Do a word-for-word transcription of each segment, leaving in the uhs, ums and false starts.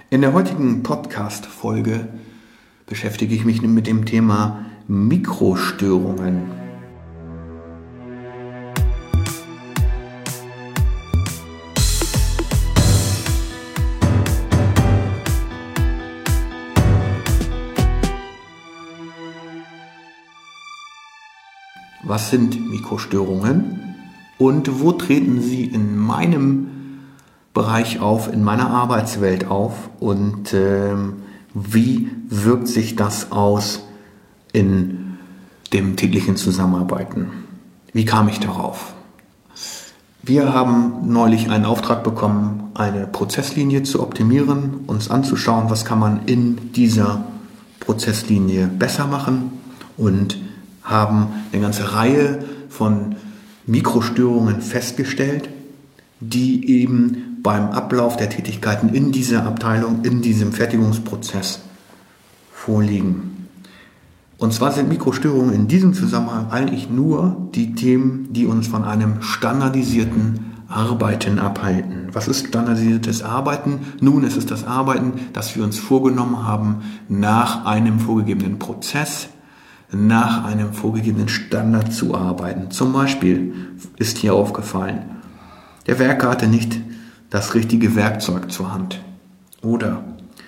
In der heutigen Podcast-Folge beschäftige ich mich mit dem Thema Mikrostörungen. Was sind Mikrostörungen und wo treten sie in meinem Bereich auf, in meiner Arbeitswelt auf und äh, wie wirkt sich das aus in dem täglichen Zusammenarbeiten? Wie kam ich darauf? Wir haben neulich einen Auftrag bekommen, eine Prozesslinie zu optimieren, uns anzuschauen, was kann man in dieser Prozesslinie besser machen und haben eine ganze Reihe von Mikrostörungen festgestellt, die eben beim Ablauf der Tätigkeiten in dieser Abteilung, in diesem Fertigungsprozess vorliegen. Und zwar sind Mikrostörungen in diesem Zusammenhang eigentlich nur die Themen, die uns von einem standardisierten Arbeiten abhalten. Was ist standardisiertes Arbeiten? Nun, es ist das Arbeiten, das wir uns vorgenommen haben, nach einem vorgegebenen Prozess, nach einem vorgegebenen Standard zu arbeiten. Zum Beispiel ist hier aufgefallen, der Werker hatte nicht das richtige Werkzeug zur Hand. Oder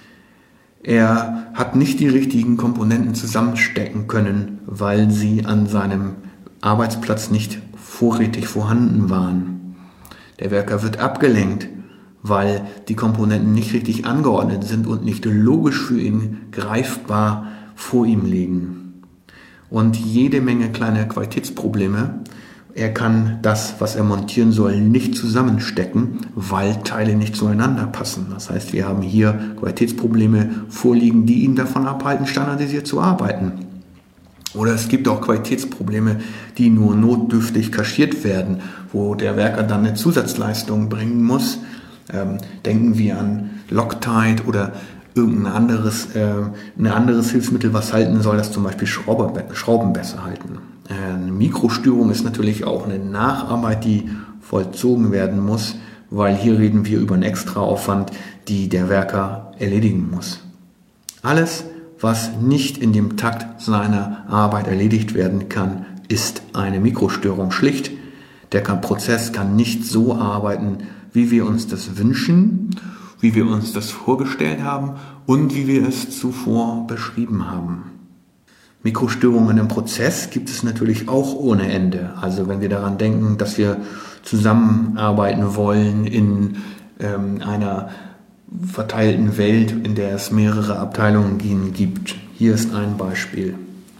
er hat nicht die richtigen Komponenten zusammenstecken können, weil sie an seinem Arbeitsplatz nicht vorrätig vorhanden waren. Der Werker wird abgelenkt, weil die Komponenten nicht richtig angeordnet sind und nicht logisch für ihn greifbar vor ihm liegen. Und jede Menge kleine Qualitätsprobleme. Er kann das, was er montieren soll, nicht zusammenstecken, weil Teile nicht zueinander passen. Das heißt, wir haben hier Qualitätsprobleme vorliegen, die ihn davon abhalten, standardisiert zu arbeiten. Oder es gibt auch Qualitätsprobleme, die nur notdürftig kaschiert werden, wo der Werker dann eine Zusatzleistung bringen muss. Ähm, denken wir an Loctite oder irgendein anderes, äh, ein anderes Hilfsmittel, was halten soll, das zum Beispiel Schrauber, Schrauben besser halten. Eine Mikrostörung ist natürlich auch eine Nacharbeit, die vollzogen werden muss, weil hier reden wir über einen Extraaufwand, die der Werker erledigen muss. Alles, was nicht in dem Takt seiner Arbeit erledigt werden kann, ist eine Mikrostörung. Schlicht, der Prozess kann nicht so arbeiten, wie wir uns das wünschen, wie wir uns das vorgestellt haben und wie wir es zuvor beschrieben haben. Mikrostörungen im Prozess gibt es natürlich auch ohne Ende. Also wenn wir daran denken, dass wir zusammenarbeiten wollen in ähm, einer verteilten Welt, in der es mehrere Abteilungen gibt. Hier ist ein Beispiel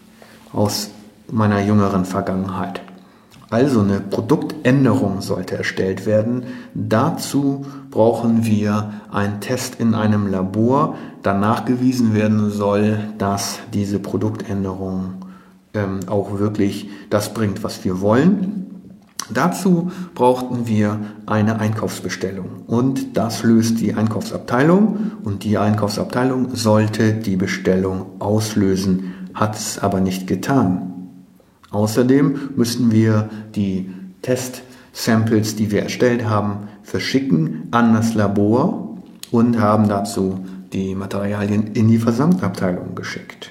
aus meiner jüngeren Vergangenheit. Also eine Produktänderung sollte erstellt werden. Dazu brauchen wir einen Test in einem Labor, da nachgewiesen werden soll, dass diese Produktänderung ähm, auch wirklich das bringt, was wir wollen. Dazu brauchten wir eine Einkaufsbestellung und das löst die Einkaufsabteilung und die Einkaufsabteilung sollte die Bestellung auslösen, hat es aber nicht getan. Außerdem müssten wir die Test-Samples, die wir erstellt haben, verschicken an das Labor und haben dazu die Materialien in die Versandabteilung geschickt.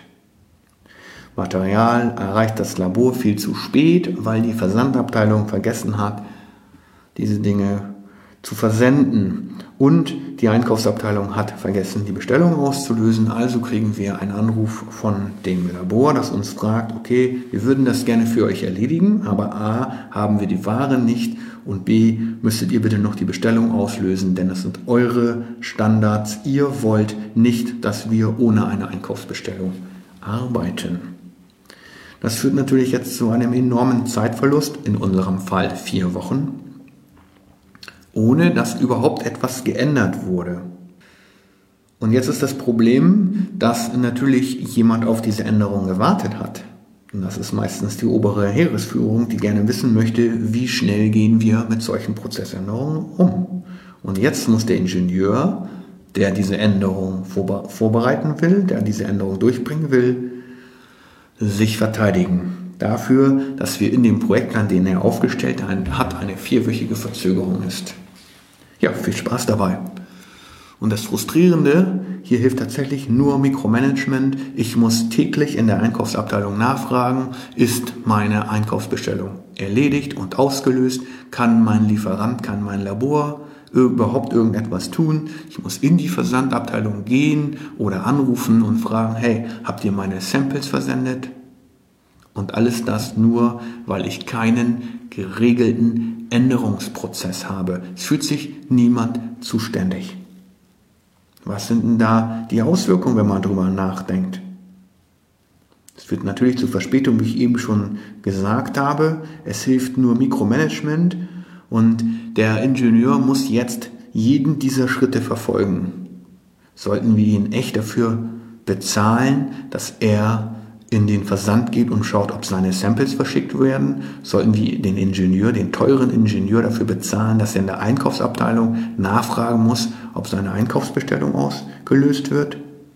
Material erreicht das Labor viel zu spät, weil die Versandabteilung vergessen hat, diese Dinge zu versenden. Und die Einkaufsabteilung hat vergessen, die Bestellung auszulösen. Also kriegen wir einen Anruf von dem Labor, das uns fragt, okay, wir würden das gerne für euch erledigen, aber A, haben wir die Ware nicht und B, müsstet ihr bitte noch die Bestellung auslösen, denn das sind eure Standards. Ihr wollt nicht, dass wir ohne eine Einkaufsbestellung arbeiten. Das führt natürlich jetzt zu einem enormen Zeitverlust, in unserem Fall vier Wochen. Ohne dass überhaupt etwas geändert wurde. Und jetzt ist das Problem, dass natürlich jemand auf diese Änderung gewartet hat. Und das ist meistens die obere Heeresführung, die gerne wissen möchte, wie schnell gehen wir mit solchen Prozessänderungen um. Und jetzt muss der Ingenieur, der diese Änderung vorbereiten will, der diese Änderung durchbringen will, sich verteidigen. Dafür, dass wir in dem Projektplan, den er aufgestellt hat, eine vierwöchige Verzögerung ist. Ja, viel Spaß dabei. Und das Frustrierende, hier hilft tatsächlich nur Mikromanagement. Ich muss täglich in der Einkaufsabteilung nachfragen, ist meine Einkaufsbestellung erledigt und ausgelöst? Kann mein Lieferant, kann mein Labor überhaupt irgendetwas tun? Ich muss in die Versandabteilung gehen oder anrufen und fragen, hey, habt ihr meine Samples versendet? Und alles das nur, weil ich keinen geregelten Änderungsprozess habe. Es fühlt sich niemand zuständig. Was sind denn da die Auswirkungen, wenn man darüber nachdenkt? Es führt natürlich zu Verspätung, wie ich eben schon gesagt habe. Es hilft nur Mikromanagement und der Ingenieur muss jetzt jeden dieser Schritte verfolgen. Sollten wir ihn echt dafür bezahlen, dass er in den Versand geht und schaut, ob seine Samples verschickt werden? Sollten wir den Ingenieur, den teuren Ingenieur dafür bezahlen, dass er in der Einkaufsabteilung nachfragen muss, ob seine Einkaufsbestellung ausgelöst wird?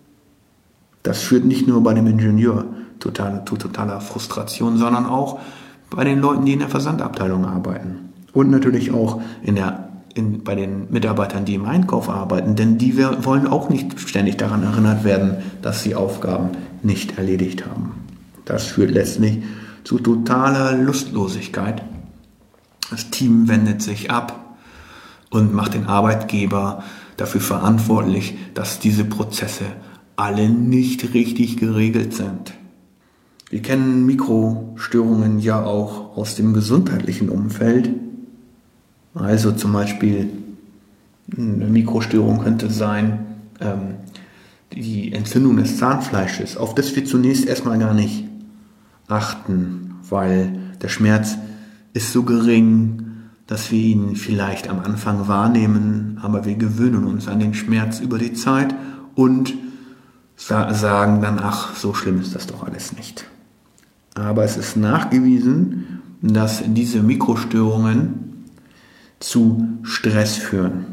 Das führt nicht nur bei dem Ingenieur total, zu totaler Frustration, sondern auch bei den Leuten, die in der Versandabteilung arbeiten. Und natürlich auch in der, in, bei den Mitarbeitern, die im Einkauf arbeiten, denn die wollen auch nicht ständig daran erinnert werden, dass sie Aufgaben nicht erledigt haben. Das führt letztlich zu totaler Lustlosigkeit. Das Team wendet sich ab und macht den Arbeitgeber dafür verantwortlich, dass diese Prozesse alle nicht richtig geregelt sind. Wir kennen Mikrostörungen ja auch aus dem gesundheitlichen Umfeld. Also zum Beispiel eine Mikrostörung könnte sein, ähm, die Entzündung des Zahnfleisches, auf das wir zunächst erstmal gar nicht achten, weil der Schmerz ist so gering, dass wir ihn vielleicht am Anfang wahrnehmen, aber wir gewöhnen uns an den Schmerz über die Zeit und sagen dann, ach, so schlimm ist das doch alles nicht. Aber es ist nachgewiesen, dass diese Mikrostörungen zu Stress führen.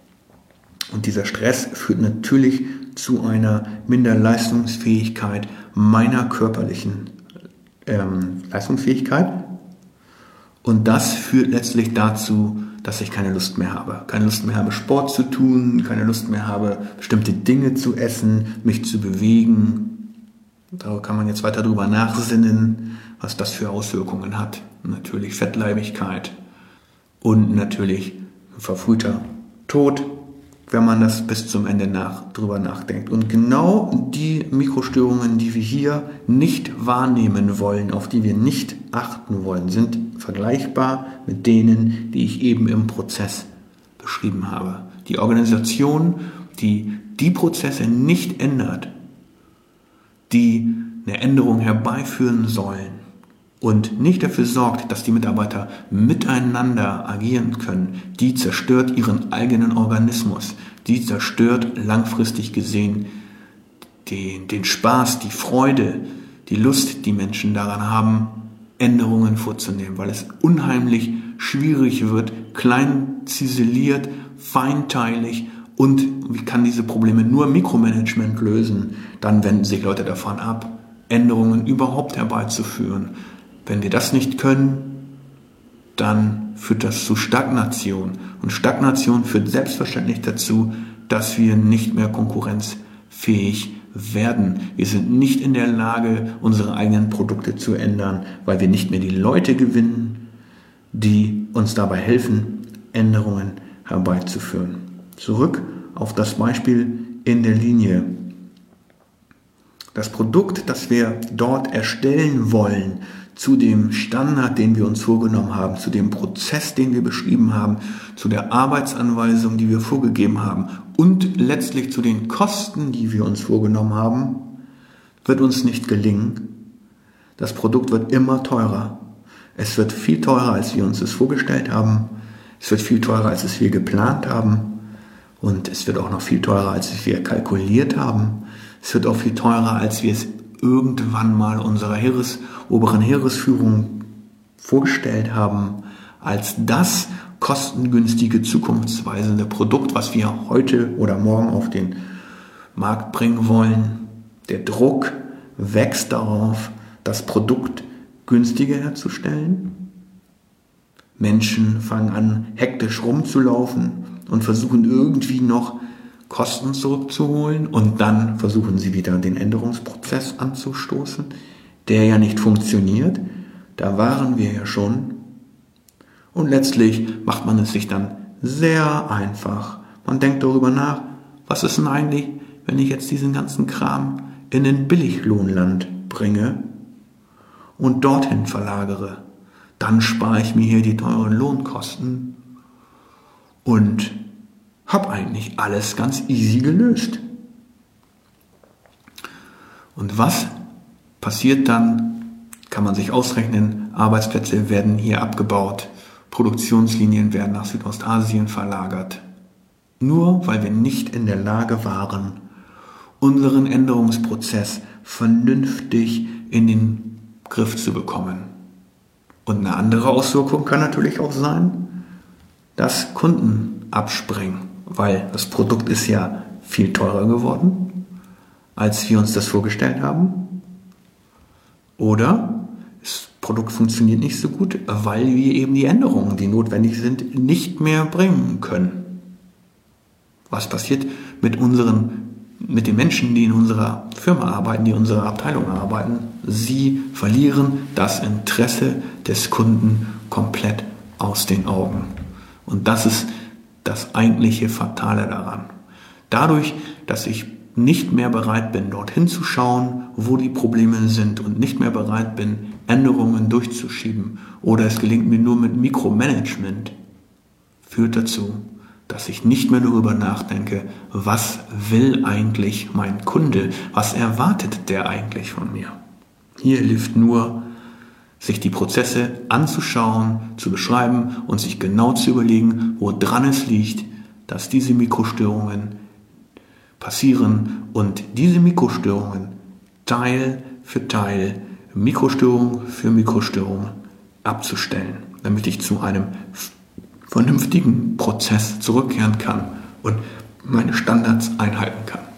Und dieser Stress führt natürlich zu einer Minderleistungsfähigkeit meiner körperlichen ähm, Leistungsfähigkeit. Und das führt letztlich dazu, dass ich keine Lust mehr habe. Keine Lust mehr habe, Sport zu tun, keine Lust mehr habe, bestimmte Dinge zu essen, mich zu bewegen. Da kann man jetzt weiter drüber nachsinnen, was das für Auswirkungen hat. Natürlich Fettleibigkeit und natürlich verfrühter Tod, wenn man das bis zum Ende nach, drüber nachdenkt. Und genau die Mikrostörungen, die wir hier nicht wahrnehmen wollen, auf die wir nicht achten wollen, sind vergleichbar mit denen, die ich eben im Prozess beschrieben habe. Die Organisation, die die Prozesse nicht ändert, die eine Änderung herbeiführen sollen und nicht dafür sorgt, dass die Mitarbeiter miteinander agieren können, die zerstört ihren eigenen Organismus, die zerstört langfristig gesehen den, den Spaß, die Freude, die Lust, die Menschen daran haben, Änderungen vorzunehmen, weil es unheimlich schwierig wird, klein ziseliert, feinteilig und wie kann diese Probleme nur Mikromanagement lösen? Dann wenden sich Leute davon ab, Änderungen überhaupt herbeizuführen. Wenn wir das nicht können, dann führt das zu Stagnation. Und Stagnation führt selbstverständlich dazu, dass wir nicht mehr konkurrenzfähig werden. Wir sind nicht in der Lage, unsere eigenen Produkte zu ändern, weil wir nicht mehr die Leute gewinnen, die uns dabei helfen, Änderungen herbeizuführen. Zurück auf das Beispiel in der Linie. Das Produkt, das wir dort erstellen wollen, zu dem Standard, den wir uns vorgenommen haben, zu dem Prozess, den wir beschrieben haben, zu der Arbeitsanweisung, die wir vorgegeben haben und letztlich zu den Kosten, die wir uns vorgenommen haben, wird uns nicht gelingen. Das Produkt wird immer teurer. Es wird viel teurer, als wir uns es vorgestellt haben. Es wird viel teurer, als es wir geplant haben. Und es wird auch noch viel teurer, als wir kalkuliert haben. Es wird auch viel teurer, als wir es irgendwann mal unserer Heeres, oberen Heeresführung vorgestellt haben, als das kostengünstige, zukunftsweisende Produkt, was wir heute oder morgen auf den Markt bringen wollen. Der Druck wächst darauf, das Produkt günstiger herzustellen. Menschen fangen an, hektisch rumzulaufen und versuchen irgendwie noch Kosten zurückzuholen und dann versuchen sie wieder den Änderungsprozess anzustoßen, der ja nicht funktioniert. Da waren wir ja schon. Und letztlich macht man es sich dann sehr einfach. Man denkt darüber nach, was ist denn eigentlich, wenn ich jetzt diesen ganzen Kram in ein Billiglohnland bringe und dorthin verlagere. Dann spare ich mir hier die teuren Lohnkosten und habe eigentlich alles ganz easy gelöst. Und was passiert dann? Kann man sich ausrechnen. Arbeitsplätze werden hier abgebaut. Produktionslinien werden nach Südostasien verlagert. Nur weil wir nicht in der Lage waren, unseren Änderungsprozess vernünftig in den Griff zu bekommen. Und eine andere Auswirkung kann natürlich auch sein, dass Kunden abspringen, weil das Produkt ist ja viel teurer geworden, als wir uns das vorgestellt haben. Oder das Produkt funktioniert nicht so gut, weil wir eben die Änderungen, die notwendig sind, nicht mehr bringen können. Was passiert mit unseren, mit den Menschen, die in unserer Firma arbeiten, die in unserer Abteilung arbeiten? Sie verlieren das Interesse des Kunden komplett aus den Augen. Und das ist das eigentliche Fatale daran. Dadurch, dass ich nicht mehr bereit bin, dorthin zu schauen, wo die Probleme sind und nicht mehr bereit bin, Änderungen durchzuschieben oder es gelingt mir nur mit Mikromanagement, führt dazu, dass ich nicht mehr darüber nachdenke, was will eigentlich mein Kunde, was erwartet der eigentlich von mir. Hier hilft nur, sich die Prozesse anzuschauen, zu beschreiben und sich genau zu überlegen, woran es liegt, dass diese Mikrostörungen passieren und diese Mikrostörungen Teil für Teil, Mikrostörung für Mikrostörung abzustellen, damit ich zu einem vernünftigen Prozess zurückkehren kann und meine Standards einhalten kann.